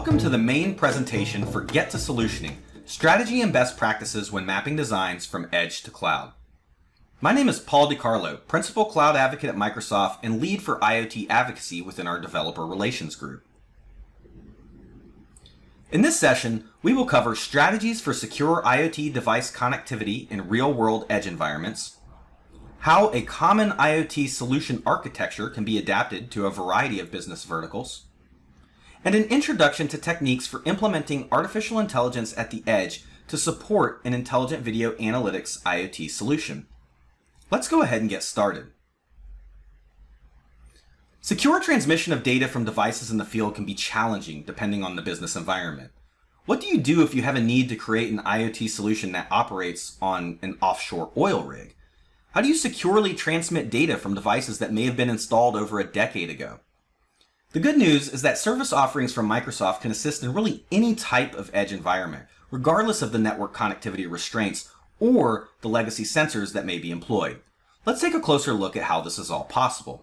Welcome to the main presentation for Get to Solutioning, Strategy and Best Practices when Mapping Designs from Edge to Cloud. My name is Paul DiCarlo, Principal Cloud Advocate at Microsoft and Lead for IoT Advocacy within our Developer Relations Group. In this session, we will cover strategies for secure IoT device connectivity in real-world edge environments, how a common IoT solution architecture can be adapted to a variety of business verticals, and an introduction to techniques for implementing artificial intelligence at the edge to support an intelligent video analytics IoT solution. Let's go ahead and get started. Secure transmission of data from devices in the field can be challenging depending on the business environment. What do you do if you have a need to create an IoT solution that operates on an offshore oil rig? How do you securely transmit data from devices that may have been installed over a decade ago? The good news is that service offerings from Microsoft can assist in really any type of edge environment, regardless of the network connectivity restraints or the legacy sensors that may be employed. Let's take a closer look at how this is all possible.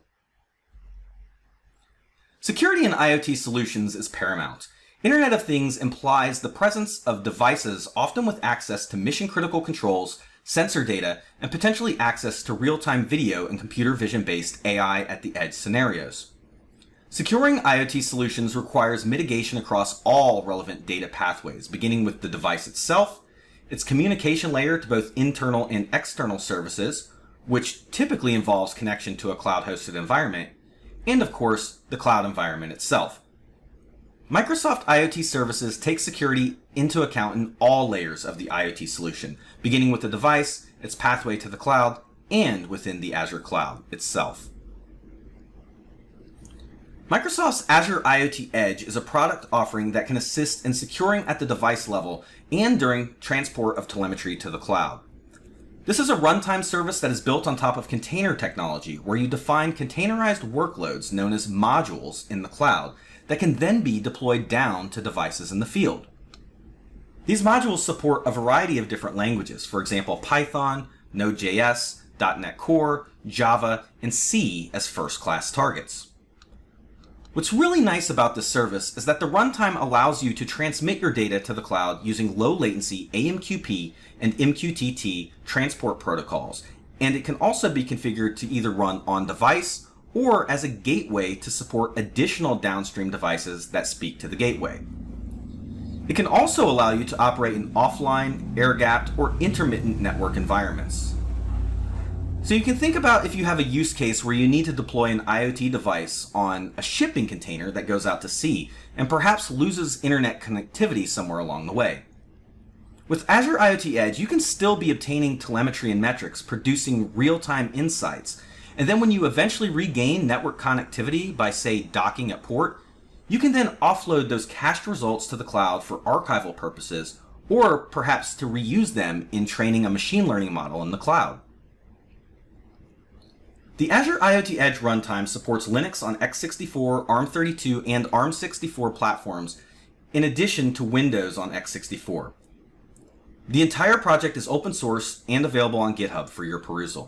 Security in IoT solutions is paramount. Internet of Things implies the presence of devices often with access to mission-critical controls, sensor data, and potentially access to real-time video and computer vision-based AI at the edge scenarios. Securing IoT solutions requires mitigation across all relevant data pathways, beginning with the device itself, its communication layer to both internal and external services, which typically involves connection to a cloud-hosted environment, and of course, the cloud environment itself. Microsoft IoT Services takes security into account in all layers of the IoT solution, beginning with the device, its pathway to the cloud, and within the Azure cloud itself. Microsoft's Azure IoT Edge is a product offering that can assist in securing at the device level and during transport of telemetry to the cloud. This is a runtime service that is built on top of container technology, where you define containerized workloads known as modules in the cloud that can then be deployed down to devices in the field. These modules support a variety of different languages, for example, Python, Node.js, .NET Core, Java, and C as first-class targets. What's really nice about this service is that the runtime allows you to transmit your data to the cloud using low-latency AMQP and MQTT transport protocols, and it can also be configured to either run on-device or as a gateway to support additional downstream devices that speak to the gateway. It can also allow you to operate in offline, air-gapped, or intermittent network environments. So you can think about if you have a use case where you need to deploy an IoT device on a shipping container that goes out to sea and perhaps loses internet connectivity somewhere along the way. With Azure IoT Edge, you can still be obtaining telemetry and metrics, producing real-time insights, and then when you eventually regain network connectivity by, say, docking at port, you can then offload those cached results to the cloud for archival purposes, or perhaps to reuse them in training a machine learning model in the cloud. The Azure IoT Edge runtime supports Linux on x64, ARM32, and ARM64 platforms, in addition to Windows on x64. The entire project is open source and available on GitHub for your perusal.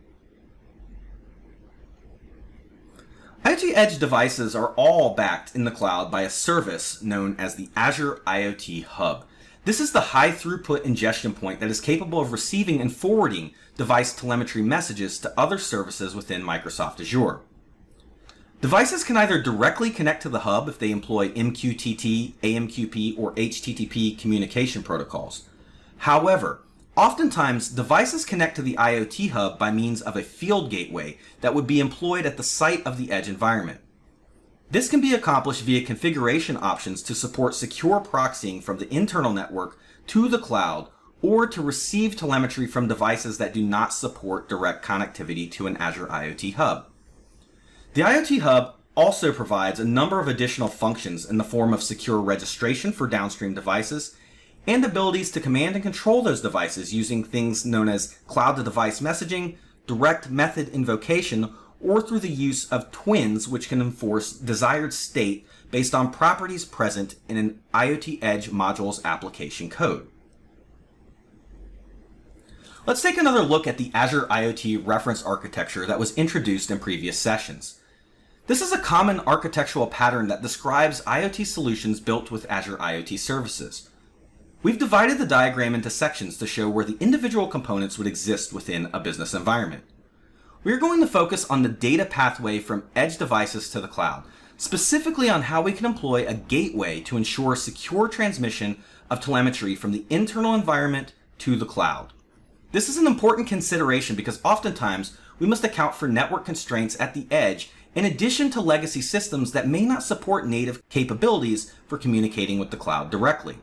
IoT Edge devices are all backed in the cloud by a service known as the Azure IoT Hub. This is the high-throughput ingestion point that is capable of receiving and forwarding device telemetry messages to other services within Microsoft Azure. Devices can either directly connect to the hub if they employ MQTT, AMQP, or HTTP communication protocols. However, oftentimes devices connect to the IoT Hub by means of a field gateway that would be employed at the site of the edge environment. This can be accomplished via configuration options to support secure proxying from the internal network to the cloud or to receive telemetry from devices that do not support direct connectivity to an Azure IoT Hub. The IoT Hub also provides a number of additional functions in the form of secure registration for downstream devices and abilities to command and control those devices using things known as cloud-to-device messaging, direct method invocation, or through the use of twins, which can enforce desired state based on properties present in an IoT Edge module's application code. Let's take another look at the Azure IoT reference architecture that was introduced in previous sessions. This is a common architectural pattern that describes IoT solutions built with Azure IoT services. We've divided the diagram into sections to show where the individual components would exist within a business environment. We're going to focus on the data pathway from edge devices to the cloud, specifically on how we can employ a gateway to ensure secure transmission of telemetry from the internal environment to the cloud. This is an important consideration because oftentimes we must account for network constraints at the edge in addition to legacy systems that may not support native capabilities for communicating with the cloud directly.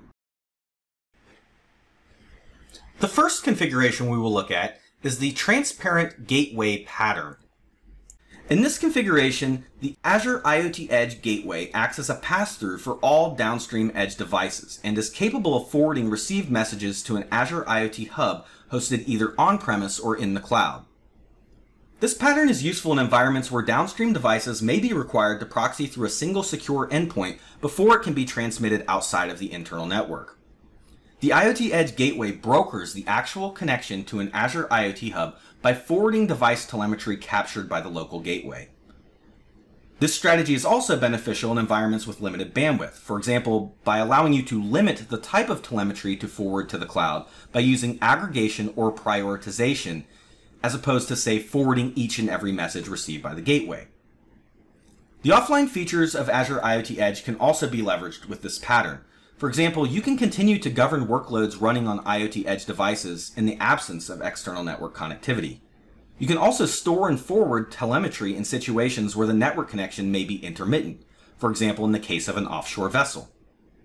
The first configuration we will look at is the transparent gateway pattern. In this configuration, the Azure IoT Edge Gateway acts as a pass-through for all downstream edge devices and is capable of forwarding received messages to an Azure IoT Hub hosted either on-premise or in the cloud. This pattern is useful in environments where downstream devices may be required to proxy through a single secure endpoint before it can be transmitted outside of the internal network. The IoT Edge Gateway brokers the actual connection to an Azure IoT Hub by forwarding device telemetry captured by the local gateway. This strategy is also beneficial in environments with limited bandwidth, for example, by allowing you to limit the type of telemetry to forward to the cloud by using aggregation or prioritization, as opposed to, say, forwarding each and every message received by the gateway. The offline features of Azure IoT Edge can also be leveraged with this pattern. For example, you can continue to govern workloads running on IoT Edge devices in the absence of external network connectivity. You can also store and forward telemetry in situations where the network connection may be intermittent, for example in the case of an offshore vessel.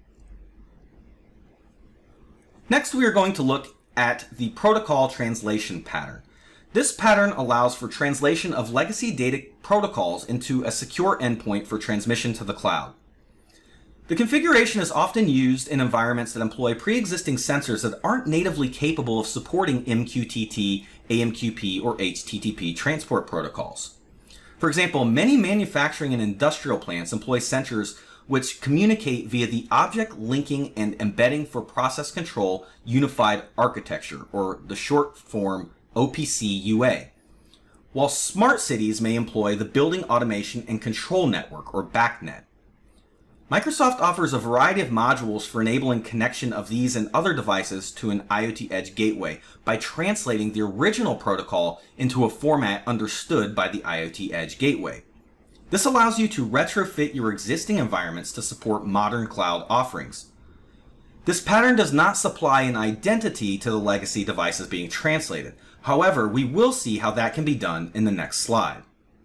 Next, we are going to look at the protocol translation pattern. This pattern allows for translation of legacy data protocols into a secure endpoint for transmission to the cloud. The configuration is often used in environments that employ pre-existing sensors that aren't natively capable of supporting MQTT, AMQP, or HTTP transport protocols. For example, many manufacturing and industrial plants employ sensors which communicate via the Object Linking and Embedding for Process Control Unified Architecture, or the short form OPC UA, while smart cities may employ the Building Automation and Control Network, or BACnet. Microsoft offers a variety of modules for enabling connection of these and other devices to an IoT Edge gateway by translating the original protocol into a format understood by the IoT Edge gateway. This allows you to retrofit your existing environments to support modern cloud offerings. This pattern does not supply an identity to the legacy devices being translated. However, we will see how that can be done in the next slide.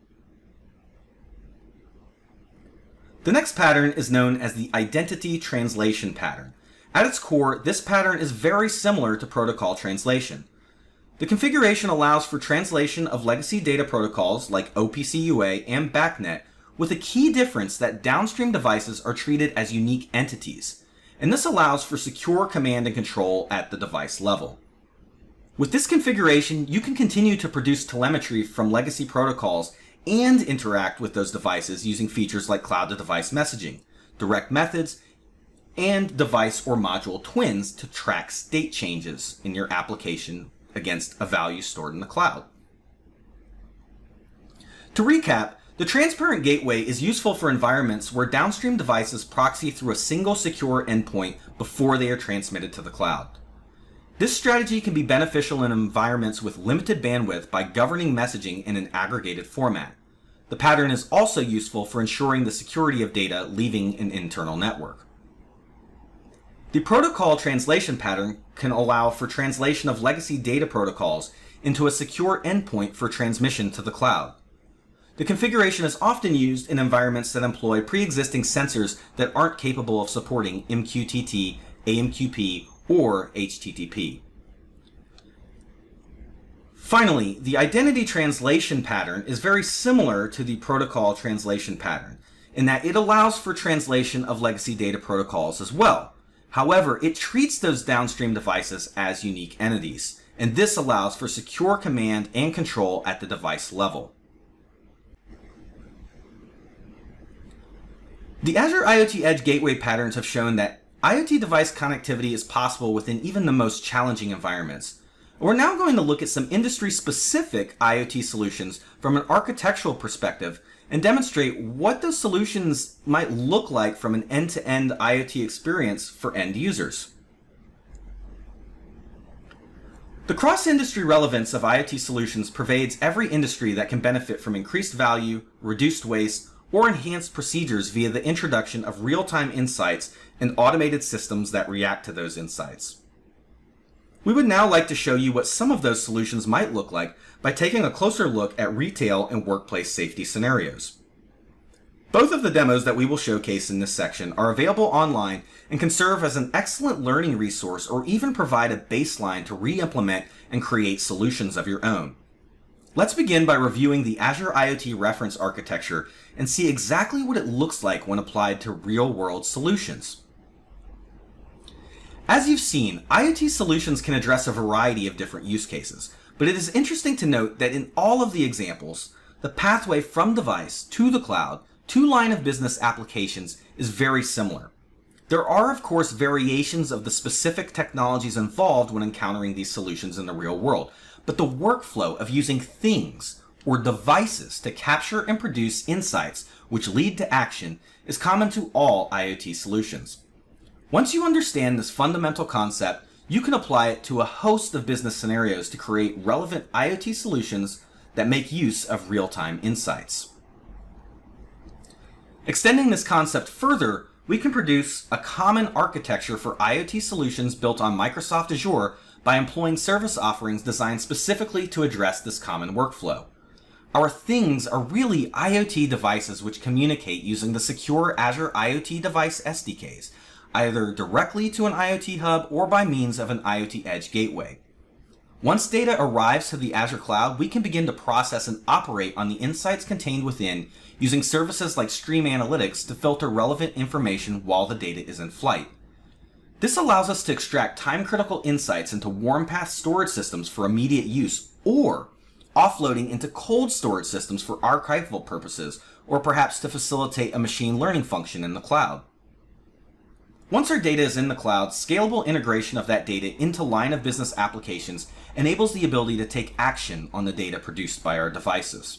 The next pattern is known as the identity translation pattern. At its core, this pattern is very similar to protocol translation. The configuration allows for translation of legacy data protocols like OPC UA and BACnet, with a key difference that downstream devices are treated as unique entities, and this allows for secure command and control at the device level. With this configuration, you can continue to produce telemetry from legacy protocols and interact with those devices using features like cloud-to-device messaging, direct methods, and device or module twins to track state changes in your application against a value stored in the cloud. To recap, the transparent gateway is useful for environments where downstream devices proxy through a single secure endpoint before they are transmitted to the cloud. This strategy can be beneficial in environments with limited bandwidth by governing messaging in an aggregated format. The pattern is also useful for ensuring the security of data leaving an internal network. The protocol translation pattern can allow for translation of legacy data protocols into a secure endpoint for transmission to the cloud. The configuration is often used in environments that employ pre-existing sensors that aren't capable of supporting MQTT, AMQP, or HTTP. Finally, the identity translation pattern is very similar to the protocol translation pattern in that it allows for translation of legacy data protocols as well. However, it treats those downstream devices as unique entities, and this allows for secure command and control at the device level. The Azure IoT Edge Gateway patterns have shown that IoT device connectivity is possible within even the most challenging environments. We're now going to look at some industry-specific IoT solutions from an architectural perspective and demonstrate what those solutions might look like from an end-to-end IoT experience for end users. The cross-industry relevance of IoT solutions pervades every industry that can benefit from increased value, reduced waste, or enhanced procedures via the introduction of real-time insights and automated systems that react to those insights. We would now like to show you what some of those solutions might look like by taking a closer look at retail and workplace safety scenarios. Both of the demos that we will showcase in this section are available online and can serve as an excellent learning resource or even provide a baseline to re-implement and create solutions of your own. Let's begin by reviewing the Azure IoT reference architecture and see exactly what it looks like when applied to real-world solutions. As you've seen, IoT solutions can address a variety of different use cases, but it is interesting to note that in all of the examples, the pathway from device to the cloud to line of business applications is very similar. There are, of course, variations of the specific technologies involved when encountering these solutions in the real world, but the workflow of using things or devices to capture and produce insights which lead to action is common to all IoT solutions. Once you understand this fundamental concept, you can apply it to a host of business scenarios to create relevant IoT solutions that make use of real-time insights. Extending this concept further, we can produce a common architecture for IoT solutions built on Microsoft Azure by employing service offerings designed specifically to address this common workflow. Our things are really IoT devices which communicate using the secure Azure IoT device SDKs, either directly to an IoT hub or by means of an IoT Edge gateway. Once data arrives to the Azure cloud, we can begin to process and operate on the insights contained within using services like Stream Analytics to filter relevant information while the data is in flight. This allows us to extract time-critical insights into warm path storage systems for immediate use, or offloading into cold storage systems for archival purposes, or perhaps to facilitate a machine learning function in the cloud. Once our data is in the cloud, scalable integration of that data into line of business applications enables the ability to take action on the data produced by our devices.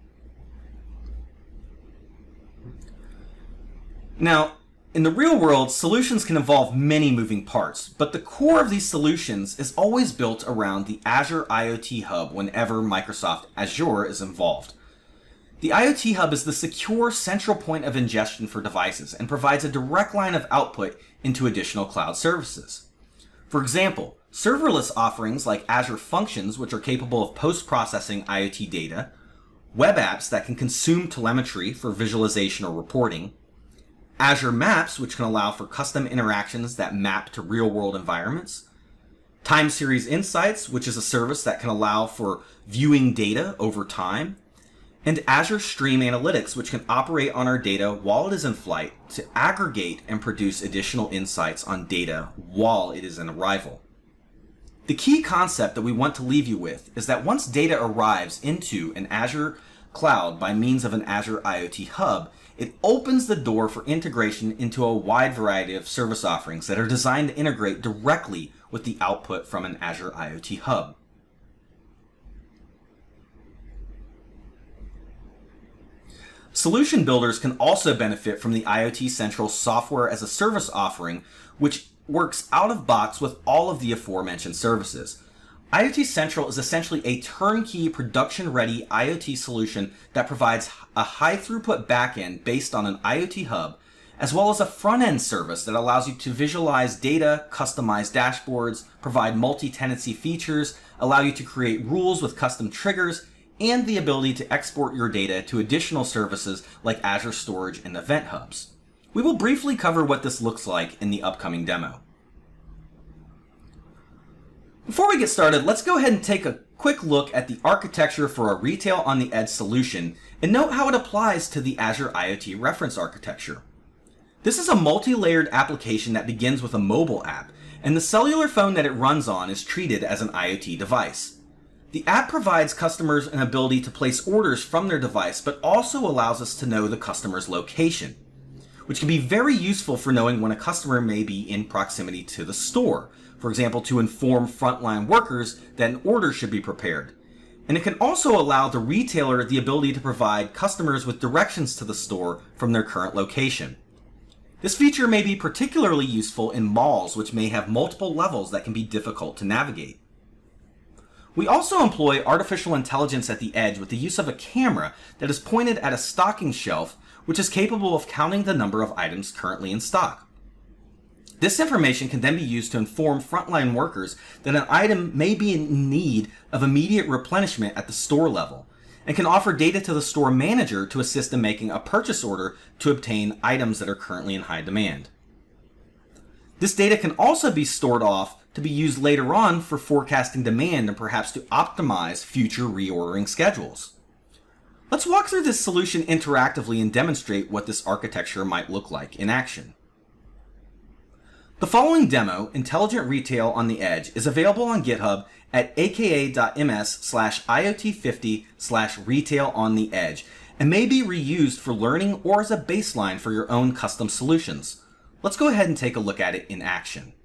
Now, in the real world, solutions can involve many moving parts, but the core of these solutions is always built around the Azure IoT Hub whenever Microsoft Azure is involved. The IoT Hub is the secure central point of ingestion for devices and provides a direct line of output into additional cloud services. For example, serverless offerings like Azure Functions, which are capable of post-processing IoT data, web apps that can consume telemetry for visualization or reporting, Azure Maps, which can allow for custom interactions that map to real-world environments, Time Series Insights, which is a service that can allow for viewing data over time, and Azure Stream Analytics, which can operate on our data while it is in flight to aggregate and produce additional insights on data while it is in arrival. The key concept that we want to leave you with is that once data arrives into an Azure cloud by means of an Azure IoT Hub, it opens the door for integration into a wide variety of service offerings that are designed to integrate directly with the output from an Azure IoT Hub. Solution builders can also benefit from the IoT Central software as a service offering, which works out of box with all of the aforementioned services. IoT Central is essentially a turnkey production-ready IoT solution that provides a high-throughput backend based on an IoT hub, as well as a front-end service that allows you to visualize data, customize dashboards, provide multi-tenancy features, allow you to create rules with custom triggers, and the ability to export your data to additional services like Azure Storage and Event Hubs. We will briefly cover what this looks like in the upcoming demo. Before we get started, let's go ahead and take a quick look at the architecture for a retail on the edge solution and note how it applies to the Azure IoT reference architecture. This is a multi-layered application that begins with a mobile app, and the cellular phone that it runs on is treated as an IoT device. The app provides customers an ability to place orders from their device, but also allows us to know the customer's location, which can be very useful for knowing when a customer may be in proximity to the store. For example, to inform frontline workers that an order should be prepared. And it can also allow the retailer the ability to provide customers with directions to the store from their current location. This feature may be particularly useful in malls, which may have multiple levels that can be difficult to navigate. We also employ artificial intelligence at the edge with the use of a camera that is pointed at a stocking shelf, which is capable of counting the number of items currently in stock. This information can then be used to inform frontline workers that an item may be in need of immediate replenishment at the store level, and can offer data to the store manager to assist in making a purchase order to obtain items that are currently in high demand. This data can also be stored off to be used later on for forecasting demand and perhaps to optimize future reordering schedules. Let's walk through this solution interactively and demonstrate what this architecture might look like in action. The following demo, Intelligent Retail on the Edge, is available on GitHub at aka.ms/iot50/retail on the edge and may be reused for learning or as a baseline for your own custom solutions. Let's go ahead and take a look at it in action.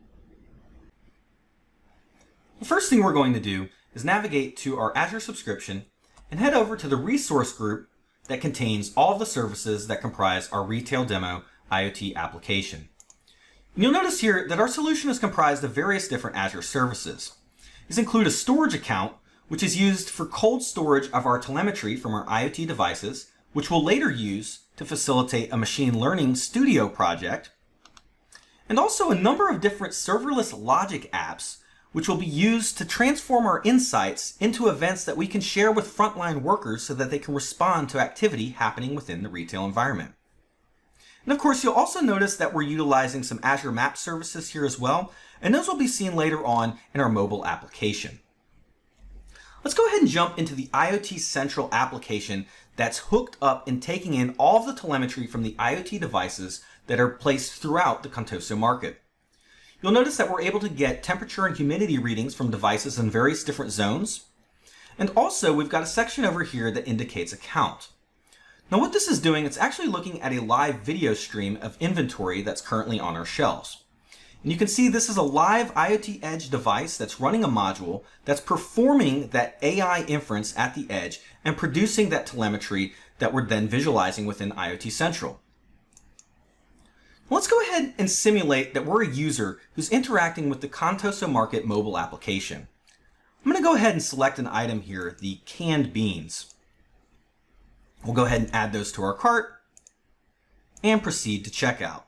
The first thing we're going to do is navigate to our Azure subscription and head over to the resource group that contains all of the services that comprise our Retail Demo IoT application. You'll notice here that our solution is comprised of various different Azure services. These include a storage account, which is used for cold storage of our telemetry from our IoT devices, which we'll later use to facilitate a machine learning studio project, and also a number of different serverless logic apps, which will be used to transform our insights into events that we can share with frontline workers so that they can respond to activity happening within the retail environment. And of course, you'll also notice that we're utilizing some Azure Map services here as well, and those will be seen later on in our mobile application. Let's go ahead and jump into the IoT Central application that's hooked up and taking in all of the telemetry from the IoT devices that are placed throughout the Contoso market. You'll notice that we're able to get temperature and humidity readings from devices in various different zones. And also, we've got a section over here that indicates a count. Now what this is doing, it's actually looking at a live video stream of inventory that's currently on our shelves. And you can see this is a live IoT Edge device that's running a module that's performing that AI inference at the edge and producing that telemetry that we're then visualizing within IoT Central. Let's go ahead and simulate that we're a user who's interacting with the Contoso Market mobile application. I'm going to go ahead and select an item here, the canned beans. We'll go ahead and add those to our cart and proceed to checkout.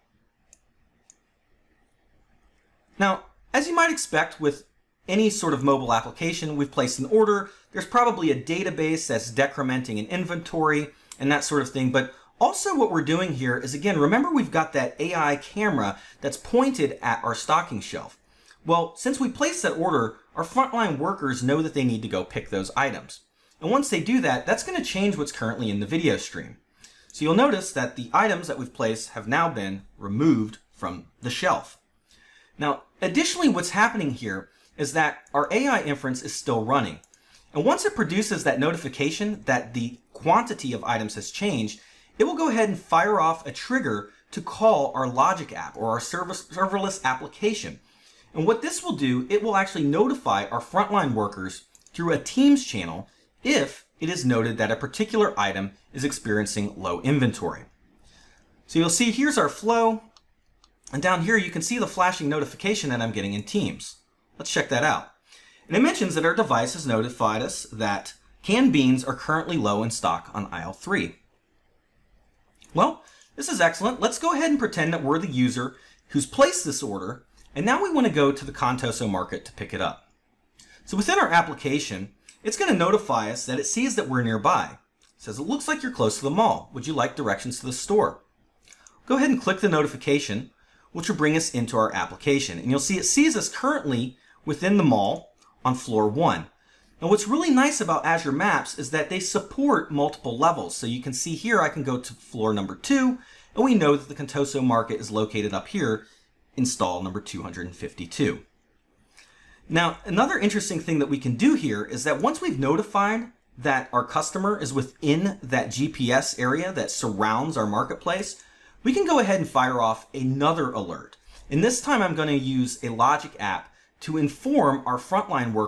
Now, as you might expect with any sort of mobile application, we've placed an order. There's probably a database that's decrementing an inventory and that sort of thing. But also what we're doing here is, again, remember we've got that AI camera that's pointed at our stocking shelf. Well, since we placed that order, our frontline workers know that they need to go pick those items. And once they do that, that's going to change what's currently in the video stream. So you'll notice that the items that we've placed have now been removed from the shelf. Now, additionally, what's happening here is that our AI inference is still running. And once it produces that notification that the quantity of items has changed, it will go ahead and fire off a trigger to call our logic app or our serverless application. And what this will do, it will actually notify our frontline workers through a Teams channel if it is noted that a particular item is experiencing low inventory. So you'll see here's our flow, and down here you can see the flashing notification that I'm getting in Teams. Let's check that out. And it mentions that our device has notified us that canned beans are currently low in stock on aisle 3. Well, this is excellent. Let's go ahead and pretend that we're the user who's placed this order, and now we want to go to the Contoso Market to pick it up. So within our application, it's going to notify us that it sees that we're nearby. It says, it looks like you're close to the mall. Would you like directions to the store? Go ahead and click the notification, which will bring us into our application. And you'll see it sees us currently within the mall on floor 1. Now what's really nice about Azure Maps is that they support multiple levels. So you can see here I can go to floor number 2, and we know that the Contoso Market is located up here in stall number 252. Now, another interesting thing that we can do here is that once we've notified that our customer is within that GPS area that surrounds our marketplace, we can go ahead and fire off another alert. And this time I'm going to use a logic app to inform our frontline workers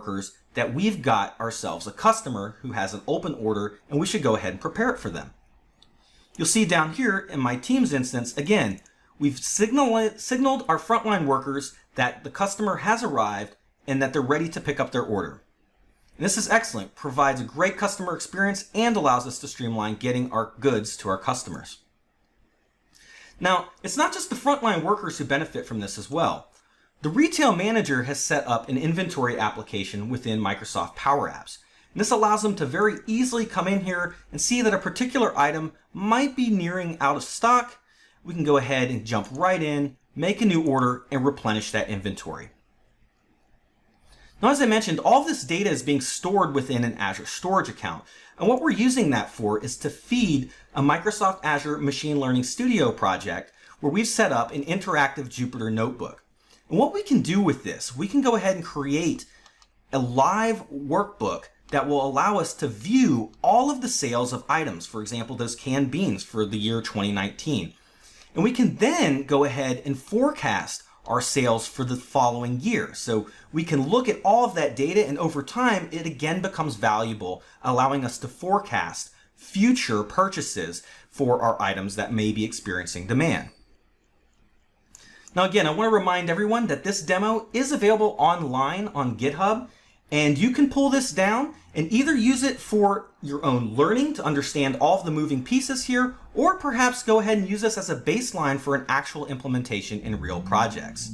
that we've got ourselves a customer who has an open order and we should go ahead and prepare it for them. You'll see down here in my Teams instance, again, we've signaled our frontline workers that the customer has arrived and that they're ready to pick up their order. And this is excellent, provides a great customer experience and allows us to streamline getting our goods to our customers. Now, it's not just the frontline workers who benefit from this as well. The retail manager has set up an inventory application within Microsoft Power Apps. And this allows them to very easily come in here and see that a particular item might be nearing out of stock. We can go ahead and jump right in, make a new order, and replenish that inventory. Now, as I mentioned, all this data is being stored within an Azure Storage account. And what we're using that for is to feed a Microsoft Azure Machine Learning Studio project where we've set up an interactive Jupyter notebook. And what we can do with this, we can go ahead and create a live workbook that will allow us to view all of the sales of items, for example, those canned beans for the year 2019. And we can then go ahead and forecast our sales for the following year. So we can look at all of that data, and over time, it again becomes valuable, allowing us to forecast future purchases for our items that may be experiencing demand. Now again, I want to remind everyone that this demo is available online on GitHub, and you can pull this down and either use it for your own learning to understand all of the moving pieces here, or perhaps go ahead and use this as a baseline for an actual implementation in real projects.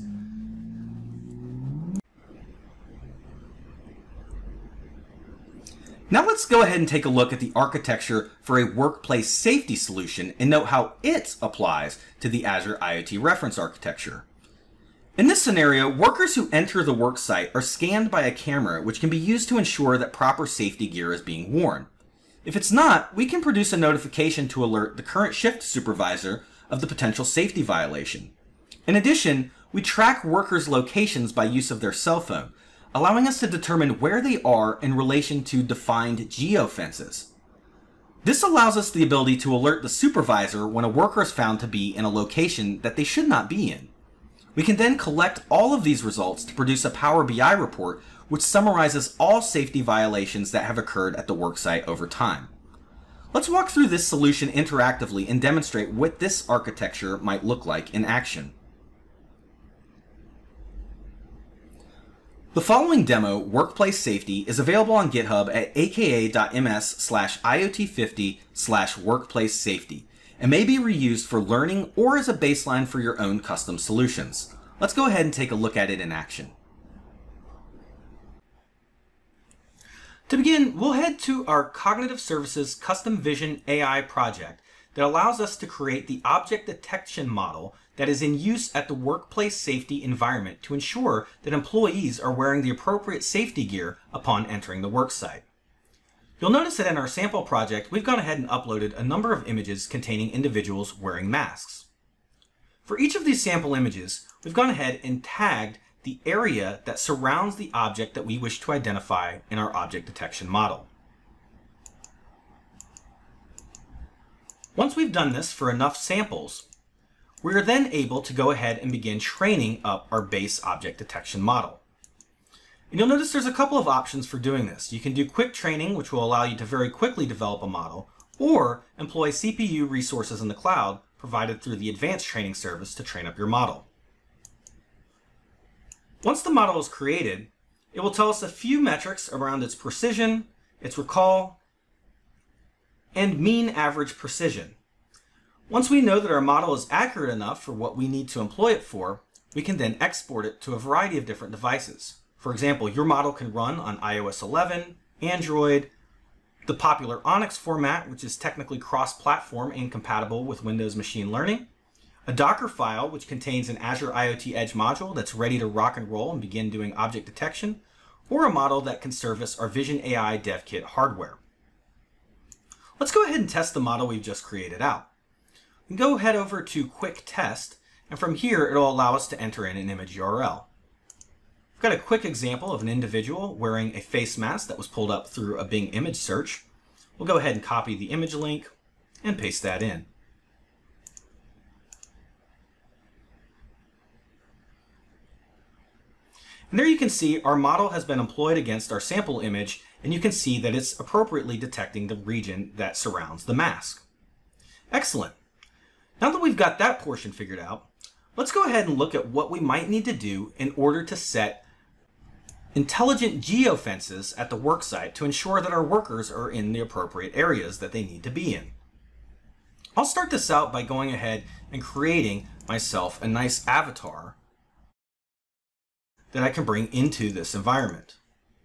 Now let's go ahead and take a look at the architecture for a workplace safety solution and note how it applies to the Azure IoT reference architecture. In this scenario, workers who enter the work site are scanned by a camera which can be used to ensure that proper safety gear is being worn. If it's not, we can produce a notification to alert the current shift supervisor of the potential safety violation. In addition, we track workers' locations by use of their cell phone, allowing us to determine where they are in relation to defined geofences. This allows us the ability to alert the supervisor when a worker is found to be in a location that they should not be in. We can then collect all of these results to produce a Power BI report which summarizes all safety violations that have occurred at the worksite over time. Let's walk through this solution interactively and demonstrate what this architecture might look like in action. The following demo, Workplace Safety, is available on GitHub at aka.ms/iot50/workplace-safety and may be reused for learning or as a baseline for your own custom solutions. Let's go ahead and take a look at it in action. To begin, we'll head to our Cognitive Services Custom Vision AI project that allows us to create the object detection model that is in use at the workplace safety environment to ensure that employees are wearing the appropriate safety gear upon entering the worksite. You'll notice that in our sample project, we've gone ahead and uploaded a number of images containing individuals wearing masks. For each of these sample images, we've gone ahead and tagged the area that surrounds the object that we wish to identify in our object detection model. Once we've done this for enough samples, we are then able to go ahead and begin training up our base object detection model. And you'll notice there's a couple of options for doing this. You can do quick training, which will allow you to very quickly develop a model, or employ CPU resources in the cloud provided through the advanced training service to train up your model. Once the model is created, it will tell us a few metrics around its precision, its recall, and mean average precision. Once we know that our model is accurate enough for what we need to employ it for, we can then export it to a variety of different devices. For example, your model can run on iOS 11, Android, the popular Onyx format, which is technically cross-platform and compatible with Windows Machine Learning, a Docker file, which contains an Azure IoT Edge module that's ready to rock and roll and begin doing object detection, or a model that can service our Vision AI Dev Kit hardware. Let's go ahead and test the model we've just created out. We can go head over to Quick Test, and from here it'll allow us to enter in an image URL. I've got a quick example of an individual wearing a face mask that was pulled up through a Bing image search. We'll go ahead and copy the image link and paste that in. And there you can see our model has been employed against our sample image, and you can see that it's appropriately detecting the region that surrounds the mask. Excellent. Now that we've got that portion figured out, let's go ahead and look at what we might need to do in order to set intelligent geofences at the worksite to ensure that our workers are in the appropriate areas that they need to be in. I'll start this out by going ahead and creating myself a nice avatar that I can bring into this environment.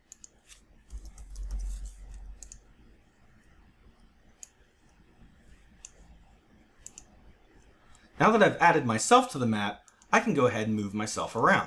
Now that I've added myself to the map, I can go ahead and move myself around.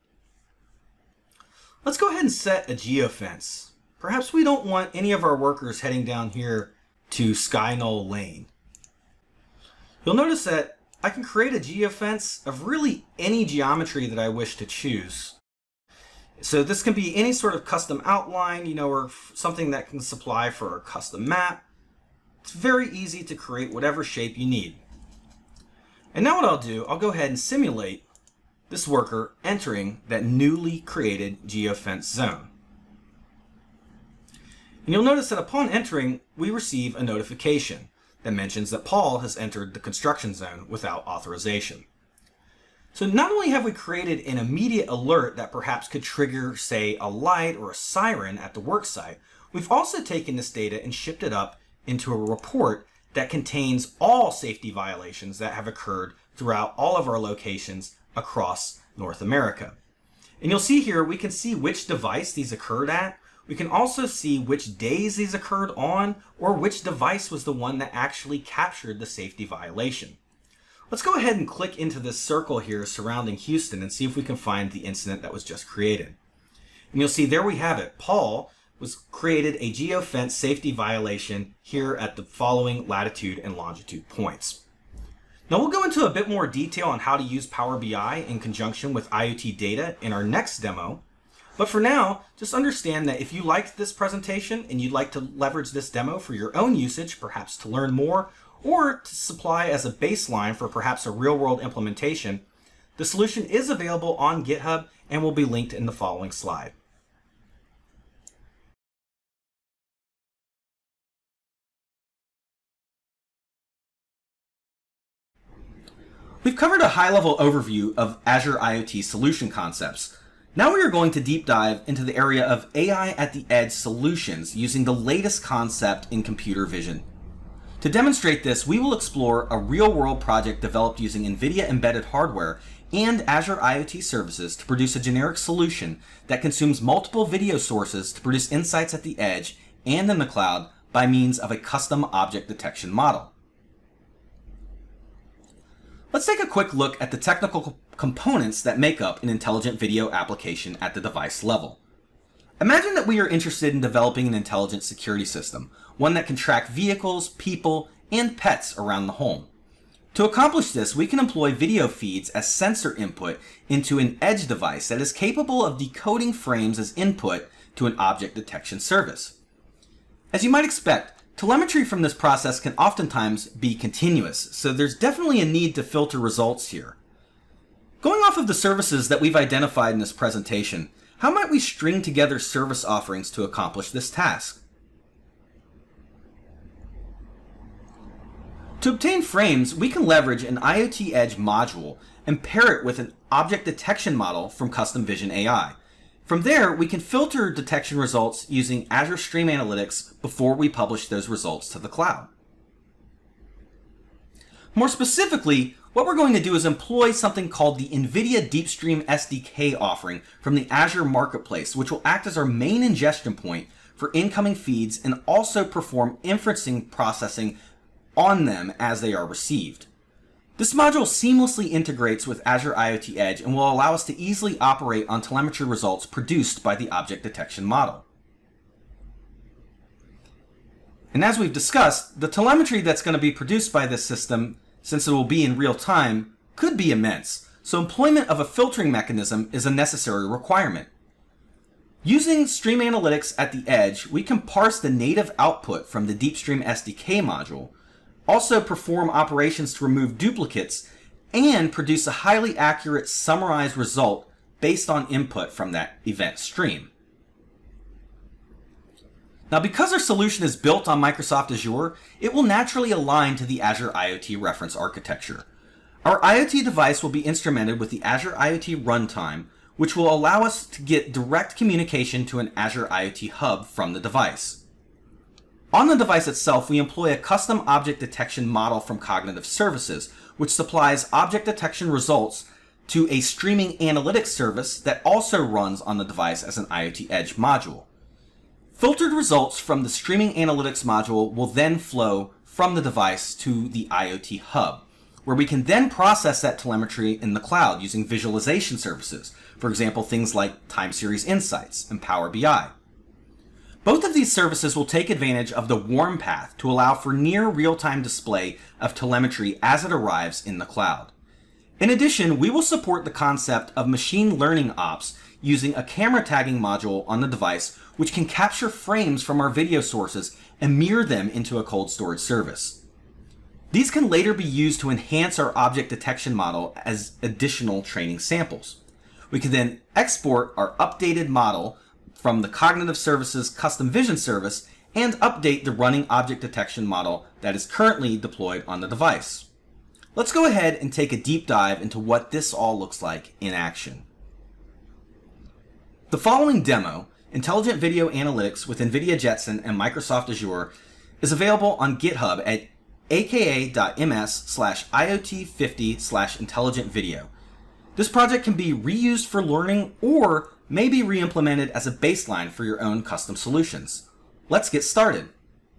Let's go ahead and set a geofence. Perhaps we don't want any of our workers heading down here to Sky Knoll Lane. You'll notice that I can create a geofence of really any geometry that I wish to choose. So this can be any sort of custom outline, or something that can supply for a custom map. It's very easy to create whatever shape you need. And now what I'll do, I'll go ahead and simulate this worker entering that newly created geofence zone. And you'll notice that upon entering, we receive a notification that mentions that Paul has entered the construction zone without authorization. So not only have we created an immediate alert that perhaps could trigger, say, a light or a siren at the worksite, we've also taken this data and shipped it up into a report that contains all safety violations that have occurred throughout all of our locations across North America. And you'll see here, we can see which device these occurred at. We can also see which days these occurred on, or which device was the one that actually captured the safety violation. Let's go ahead and click into this circle here surrounding Houston and see if we can find the incident that was just created. And you'll see there we have it. Paul was created a geofence safety violation here at the following latitude and longitude points. Now we'll go into a bit more detail on how to use Power BI in conjunction with IoT data in our next demo. But for now, just understand that if you liked this presentation and you'd like to leverage this demo for your own usage, perhaps to learn more, or to supply as a baseline for perhaps a real-world implementation, the solution is available on GitHub and will be linked in the following slide. We've covered a high-level overview of Azure IoT solution concepts. Now we are going to deep dive into the area of AI at the edge solutions using the latest concept in computer vision. To demonstrate this, we will explore a real-world project developed using NVIDIA embedded hardware and Azure IoT services to produce a generic solution that consumes multiple video sources to produce insights at the edge and in the cloud by means of a custom object detection model. Let's take a quick look at the technical components that make up an intelligent video application at the device level. Imagine that we are interested in developing an intelligent security system, one that can track vehicles, people, and pets around the home. To accomplish this, we can employ video feeds as sensor input into an edge device that is capable of decoding frames as input to an object detection service. As you might expect, telemetry from this process can oftentimes be continuous, so there's definitely a need to filter results here. Going off of the services that we've identified in this presentation, how might we string together service offerings to accomplish this task? To obtain frames, we can leverage an IoT Edge module and pair it with an object detection model from Custom Vision AI. From there, we can filter detection results using Azure Stream Analytics before we publish those results to the cloud. More specifically, what we're going to do is employ something called the NVIDIA DeepStream SDK offering from the Azure Marketplace, which will act as our main ingestion point for incoming feeds and also perform inferencing processing on them as they are received. This module seamlessly integrates with Azure IoT Edge and will allow us to easily operate on telemetry results produced by the object detection model. And as we've discussed, the telemetry that's going to be produced by this system, since it will be in real time, could be immense, so employment of a filtering mechanism is a necessary requirement. Using Stream Analytics at the edge, we can parse the native output from the DeepStream SDK module, also perform operations to remove duplicates, and produce a highly accurate summarized result based on input from that event stream. Now, because our solution is built on Microsoft Azure, it will naturally align to the Azure IoT reference architecture. Our IoT device will be instrumented with the Azure IoT runtime, which will allow us to get direct communication to an Azure IoT hub from the device. On the device itself, we employ a custom object detection model from Cognitive Services, which supplies object detection results to a streaming analytics service that also runs on the device as an IoT Edge module. Filtered results from the streaming analytics module will then flow from the device to the IoT hub, where we can then process that telemetry in the cloud using visualization services, for example, things like Time Series Insights and Power BI. Both of these services will take advantage of the warm path to allow for near real-time display of telemetry as it arrives in the cloud. In addition, we will support the concept of machine learning ops using a camera tagging module on the device, which can capture frames from our video sources and mirror them into a cold storage service. These can later be used to enhance our object detection model as additional training samples. We can then export our updated model from the Cognitive Services Custom Vision service and update the running object detection model that is currently deployed on the device. Let's go ahead and take a deep dive into what this all looks like in action. The following demo, Intelligent Video Analytics with NVIDIA Jetson and Microsoft Azure, is available on GitHub at aka.ms/iot50/intelligent-video. This project can be reused for learning or may be re-implemented as a baseline for your own custom solutions. Let's get started.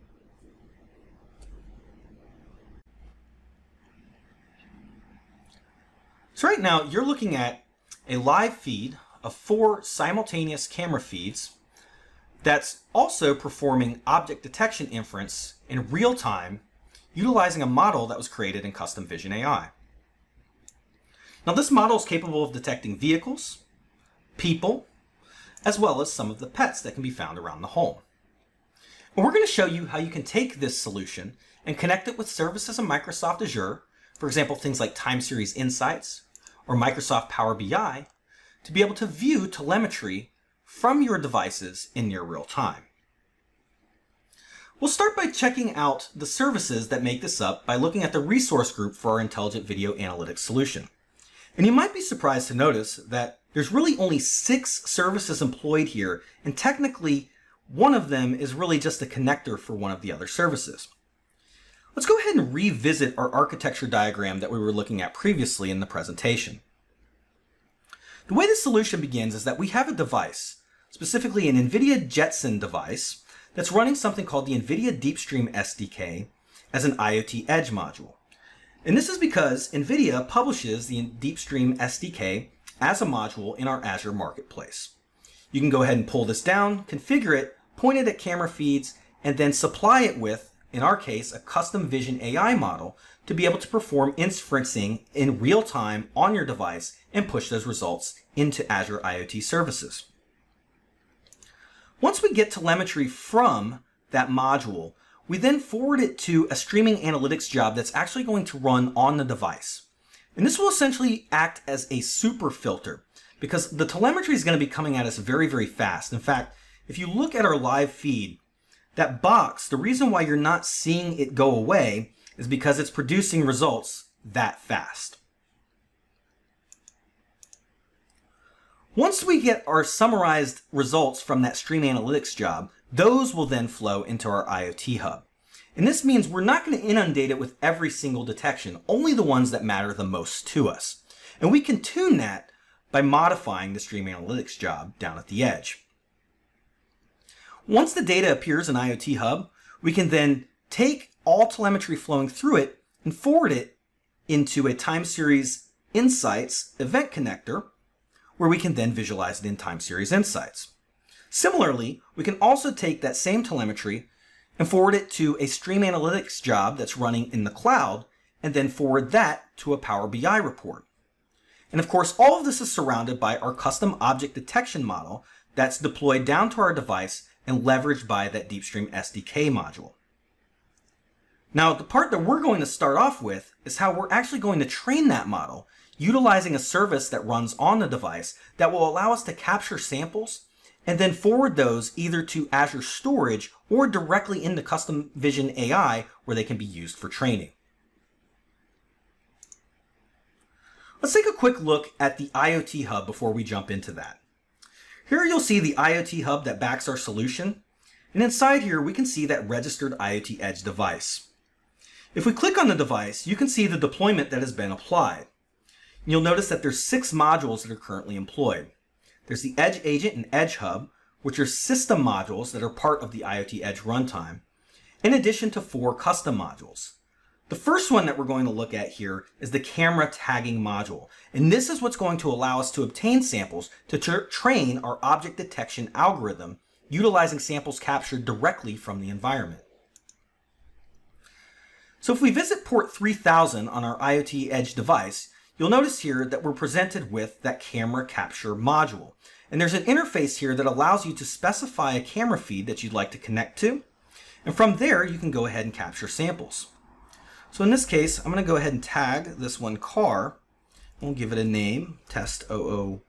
So right now you're looking at a live feed of 4 simultaneous camera feeds that's also performing object detection inference in real time utilizing a model that was created in Custom Vision AI. Now this model is capable of detecting vehicles, people, as well as some of the pets that can be found around the home. And we're going to show you how you can take this solution and connect it with services in Microsoft Azure, for example, things like Time Series Insights or Microsoft Power BI, to be able to view telemetry from your devices in near real time. We'll start by checking out the services that make this up by looking at the resource group for our Intelligent Video Analytics solution. And you might be surprised to notice that there's really only 6 services employed here, and technically one of them is really just a connector for one of the other services. Let's go ahead and revisit our architecture diagram that we were looking at previously in the presentation. The way this solution begins is that we have a device, specifically an NVIDIA Jetson device, that's running something called the NVIDIA DeepStream SDK as an IoT Edge module. And this is because NVIDIA publishes the DeepStream SDK as a module in our Azure Marketplace. You can go ahead and pull this down, configure it, point it at camera feeds, and then supply it with, in our case, a custom Vision AI model to be able to perform inferencing in real time on your device and push those results into Azure IoT services. Once we get telemetry from that module, we then forward it to a streaming analytics job that's actually going to run on the device. And this will essentially act as a super filter because the telemetry is going to be coming at us very, very fast. In fact, if you look at our live feed, that box, the reason why you're not seeing it go away is because it's producing results that fast. Once we get our summarized results from that stream analytics job, those will then flow into our IoT hub. And this means we're not going to inundate it with every single detection, only the ones that matter the most to us. And we can tune that by modifying the stream analytics job down at the edge. Once the data appears in IoT hub, we can then take all telemetry flowing through it and forward it into a Time Series Insights event connector, where we can then visualize it in Time Series Insights. Similarly, we can also take that same telemetry and forward it to a stream analytics job that's running in the cloud, and then forward that to a Power BI report. And of course, all of this is surrounded by our custom object detection model that's deployed down to our device and leveraged by that DeepStream SDK module. Now, the part that we're going to start off with is how we're actually going to train that model utilizing a service that runs on the device that will allow us to capture samples and then forward those either to Azure Storage or directly into Custom Vision AI where they can be used for training. Let's take a quick look at the IoT Hub before we jump into that. Here you'll see the IoT Hub that backs our solution, and inside here we can see that registered IoT Edge device. If we click on the device, you can see the deployment that has been applied. You'll notice that there's 6 modules that are currently employed. There's the Edge Agent and Edge Hub, which are system modules that are part of the IoT Edge runtime, in addition to 4 custom modules. The first one that we're going to look at here is the camera tagging module, and this is what's going to allow us to obtain samples to train our object detection algorithm utilizing samples captured directly from the environment. So if we visit port 3000 on our IoT Edge device, you'll notice here that we're presented with that camera capture module. And there's an interface here that allows you to specify a camera feed that you'd like to connect to. And from there, you can go ahead and capture samples. So in this case, I'm going to go ahead and tag this one car. We'll give it a name, test 002,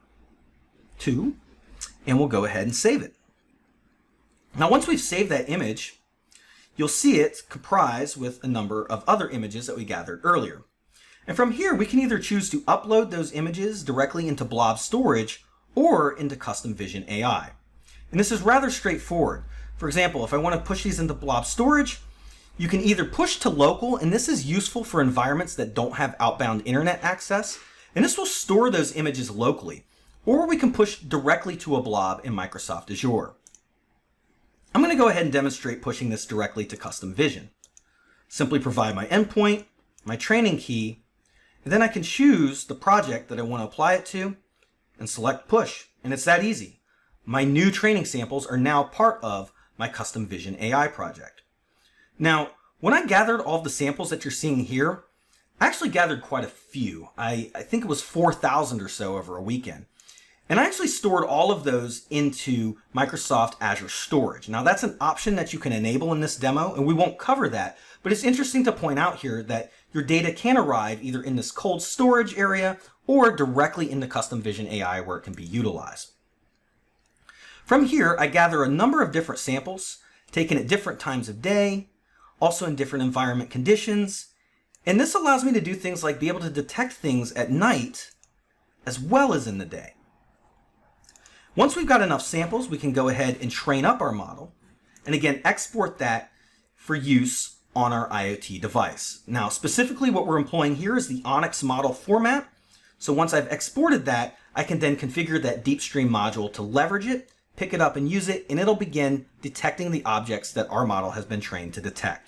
and we'll go ahead and save it. Now, once we've saved that image, you'll see it comprised with a number of other images that we gathered earlier. And from here, we can either choose to upload those images directly into Blob Storage or into Custom Vision AI. And this is rather straightforward. For example, if I want to push these into Blob Storage, you can either push to local, and this is useful for environments that don't have outbound internet access, and this will store those images locally, or we can push directly to a blob in Microsoft Azure. I'm going to go ahead and demonstrate pushing this directly to Custom Vision. Simply provide my endpoint, my training key, and then I can choose the project that I want to apply it to and select push, and it's that easy. My new training samples are now part of my Custom Vision AI project. Now, when I gathered all of the samples that you're seeing here, I actually gathered quite a few. I think it was 4,000 or so over a weekend. And I actually stored all of those into Microsoft Azure Storage. Now, that's an option that you can enable in this demo, and we won't cover that, but it's interesting to point out here that your data can arrive either in this cold storage area or directly into Custom Vision AI where it can be utilized. From here, I gather a number of different samples taken at different times of day, also in different environment conditions. And this allows me to do things like be able to detect things at night as well as in the day. Once we've got enough samples, we can go ahead and train up our model and again export that for use on our IoT device. Now, specifically what we're employing here is the Onyx model format. So once I've exported that, I can then configure that DeepStream module to leverage it, pick it up and use it, and it'll begin detecting the objects that our model has been trained to detect.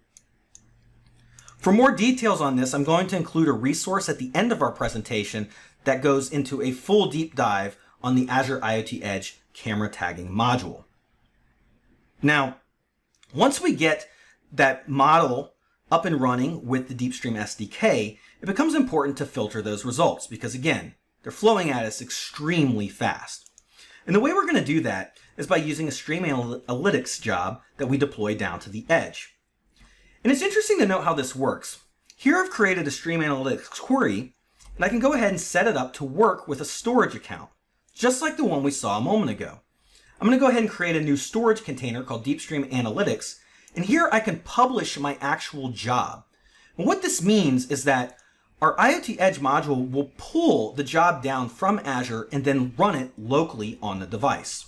For more details on this, I'm going to include a resource at the end of our presentation that goes into a full deep dive on the Azure IoT Edge camera tagging module. Now, once we get that model up and running with the DeepStream SDK, it becomes important to filter those results because, again, they're flowing at us extremely fast. And the way we're going to do that is by using a Stream Analytics job that we deploy down to the edge. And it's interesting to note how this works. Here I've created a Stream Analytics query, and I can go ahead and set it up to work with a storage account, just like the one we saw a moment ago. I'm going to go ahead and create a new storage container called DeepStream Analytics, and here I can publish my actual job. And what this means is that our IoT Edge module will pull the job down from Azure and then run it locally on the device.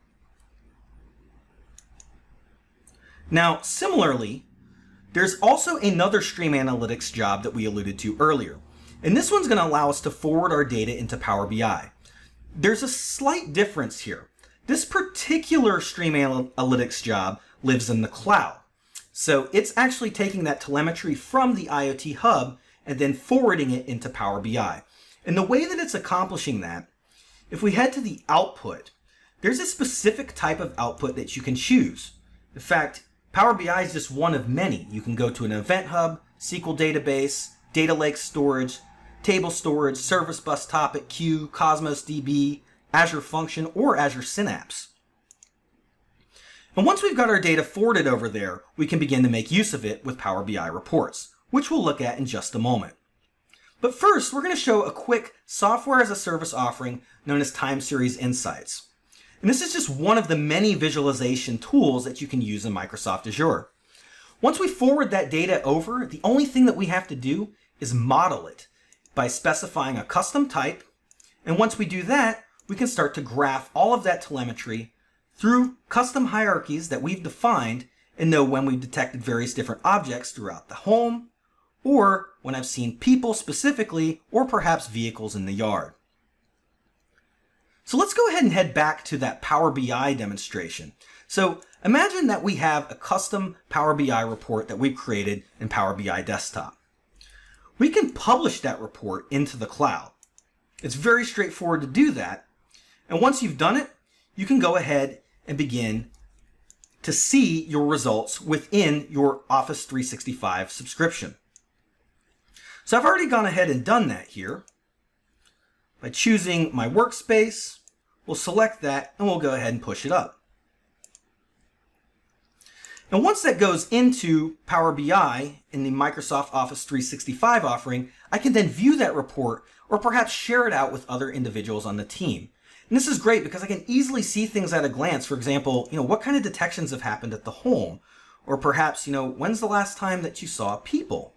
Now, similarly, there's also another Stream Analytics job that we alluded to earlier. And this one's going to allow us to forward our data into Power BI. There's a slight difference here. This particular Stream Analytics job lives in the cloud. So it's actually taking that telemetry from the IoT Hub and then forwarding it into Power BI. And the way that it's accomplishing that, if we head to the output, there's a specific type of output that you can choose. In fact, Power BI is just one of many. You can go to an Event Hub, SQL database, data lake storage, table storage, service bus topic, queue, Cosmos DB, Azure Function, or Azure Synapse. And once we've got our data forwarded over there, we can begin to make use of it with Power BI reports, which we'll look at in just a moment. But first, we're going to show a quick software as a service offering known as Time Series Insights. And this is just one of the many visualization tools that you can use in Microsoft Azure. Once we forward that data over, the only thing that we have to do is model it by specifying a custom type. And once we do that, we can start to graph all of that telemetry through custom hierarchies that we've defined and know when we've detected various different objects throughout the home, or when I've seen people specifically, or perhaps vehicles in the yard. So let's go ahead and head back to that Power BI demonstration. So imagine that we have a custom Power BI report that we've created in Power BI Desktop. We can publish that report into the cloud. It's very straightforward to do that. And once you've done it, you can go ahead and begin to see your results within your Office 365 subscription. So I've already gone ahead and done that here. By choosing my workspace, we'll select that and we'll go ahead and push it up. And once that goes into Power BI in the Microsoft Office 365 offering, I can then view that report or perhaps share it out with other individuals on the team. And this is great because I can easily see things at a glance. For example, what kind of detections have happened at the home? Or perhaps, when's the last time that you saw people?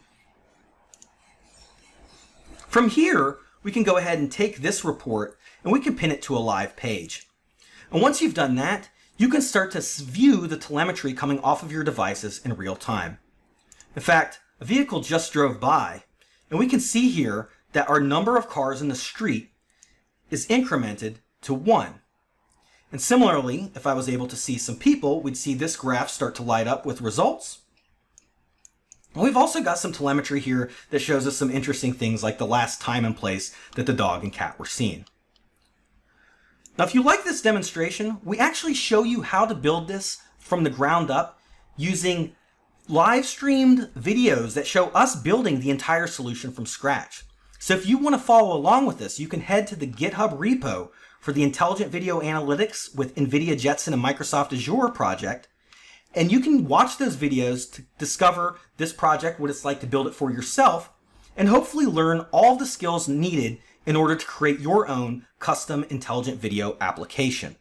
From here, we can go ahead and take this report and we can pin it to a live page. And once you've done that, you can start to view the telemetry coming off of your devices in real time. In fact, a vehicle just drove by, and we can see here that our number of cars in the street is incremented to 1. And similarly, if I was able to see some people, we'd see this graph start to light up with results. And we've also got some telemetry here that shows us some interesting things like the last time and place that the dog and cat were seen. Now, if you like this demonstration, we actually show you how to build this from the ground up using live streamed videos that show us building the entire solution from scratch. So if you want to follow along with this, you can head to the GitHub repo for the Intelligent Video Analytics with NVIDIA Jetson and Microsoft Azure project. And you can watch those videos to discover this project, what it's like to build it for yourself, and hopefully learn all the skills needed in order to create your own custom intelligent video application.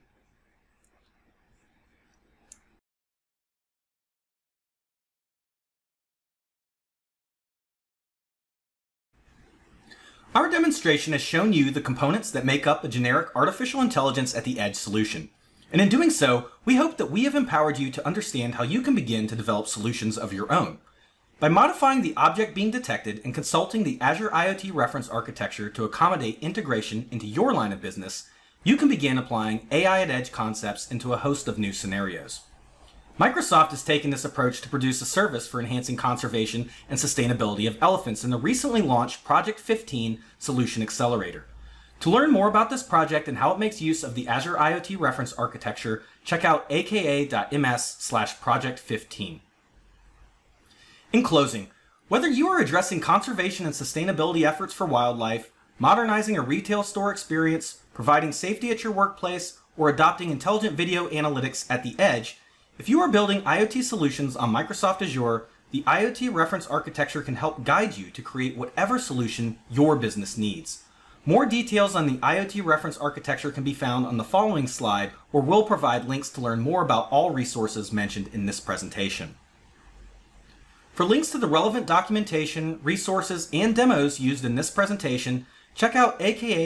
Our demonstration has shown you the components that make up a generic artificial intelligence at the edge solution. And in doing so, we hope that we have empowered you to understand how you can begin to develop solutions of your own. By modifying the object being detected and consulting the Azure IoT reference architecture to accommodate integration into your line of business, you can begin applying AI at Edge concepts into a host of new scenarios. Microsoft has taken this approach to produce a service for enhancing conservation and sustainability of elephants in the recently launched Project 15 Solution Accelerator. To learn more about this project and how it makes use of the Azure IoT reference architecture, check out aka.ms/project15. In closing, whether you are addressing conservation and sustainability efforts for wildlife, modernizing a retail store experience, providing safety at your workplace, or adopting intelligent video analytics at the edge, if you are building IoT solutions on Microsoft Azure, the IoT reference architecture can help guide you to create whatever solution your business needs. More details on the IoT reference architecture can be found on the following slide, or we'll provide links to learn more about all resources mentioned in this presentation. For links to the relevant documentation, resources, and demos used in this presentation, check out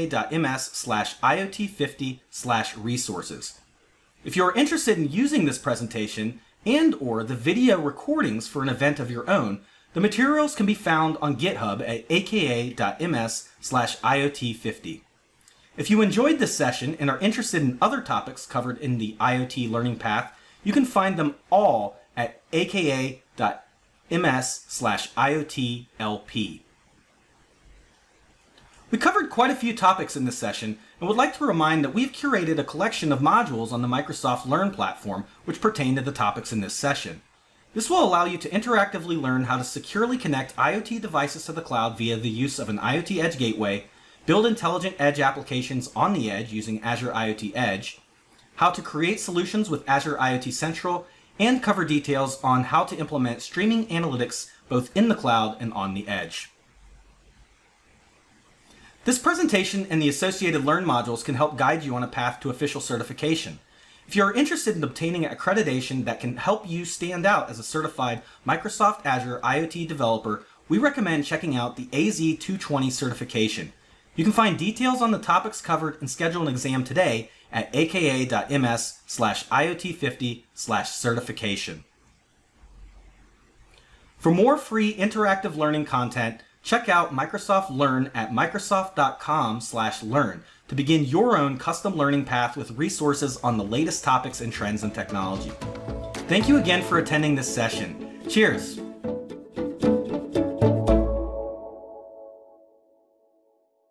aka.ms/IoT50/resources. If you are interested in using this presentation and/or the video recordings for an event of your own, the materials can be found on GitHub at aka.ms/IoT50. If you enjoyed this session and are interested in other topics covered in the IoT learning path, you can find them all at aka.ms/IoTLP. We covered quite a few topics in this session and would like to remind that we've curated a collection of modules on the Microsoft Learn platform which pertain to the topics in this session. This will allow you to interactively learn how to securely connect IoT devices to the cloud via the use of an IoT Edge gateway, build intelligent edge applications on the edge using Azure IoT Edge, how to create solutions with Azure IoT Central, and cover details on how to implement streaming analytics both in the cloud and on the edge. This presentation and the associated Learn modules can help guide you on a path to official certification. If you are interested in obtaining accreditation that can help you stand out as a certified Microsoft Azure IoT developer, we recommend checking out the AZ220 certification. You can find details on the topics covered and schedule an exam today at aka.ms/IoT50/certification. For more free interactive learning content, check out Microsoft Learn at microsoft.com/learn to begin your own custom learning path with resources on the latest topics and trends in technology. Thank you again for attending this session. Cheers!